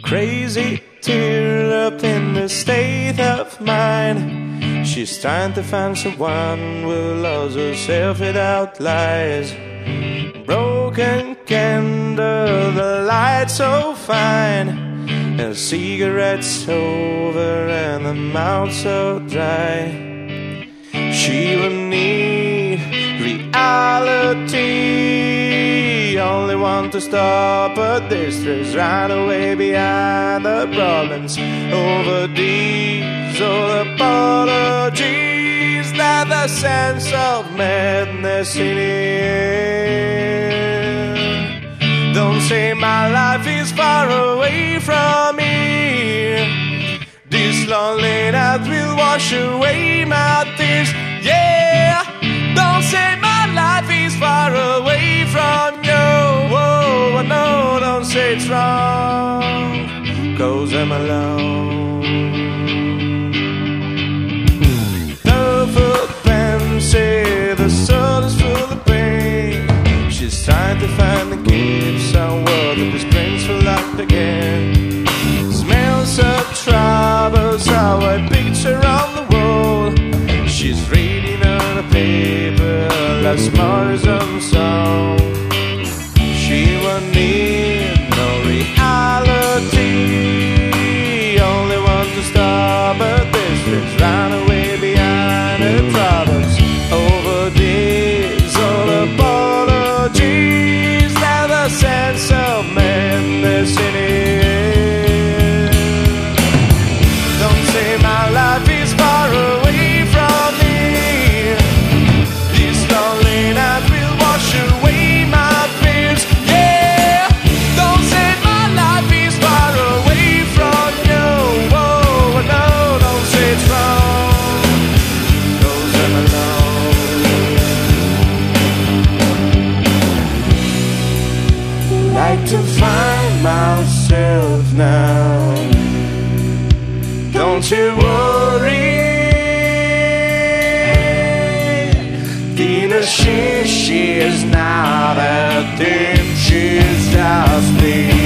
crazy, tear up in the state of mind. She's trying to find someone who loves herself without lies. Broken candle, the light so fine, and cigarettes over and the mouth so dry. She will need reality, only want to stop her distress, right away behind the problems. Over these old apologies, that the sense of madness in the air. Don't say my life is far away from here. This lonely night will wash away my tears. Yeah, don't say my life is far away from you. Whoa, no, don't say it's wrong, 'cause I'm alone. The footmen say the soul is full of pain. She's trying to find the gift somewhere that this brings her life again. Smells of troubles, how I picture on the wall. She's reading on a paper last Morrison song. She won't need no reality, only want to stop her distance, run away behind her troubles. Over these old apologies, now the sense of madness in it. Don't say my life is far away from me. This lonely night will wash away my fears. Yeah, don't say my life is far away from you. Whoa, no, don't say it's wrong, 'cause I'm alone. Like to find myself now. Don't you worry, Tina, she is not a thing, she's just me.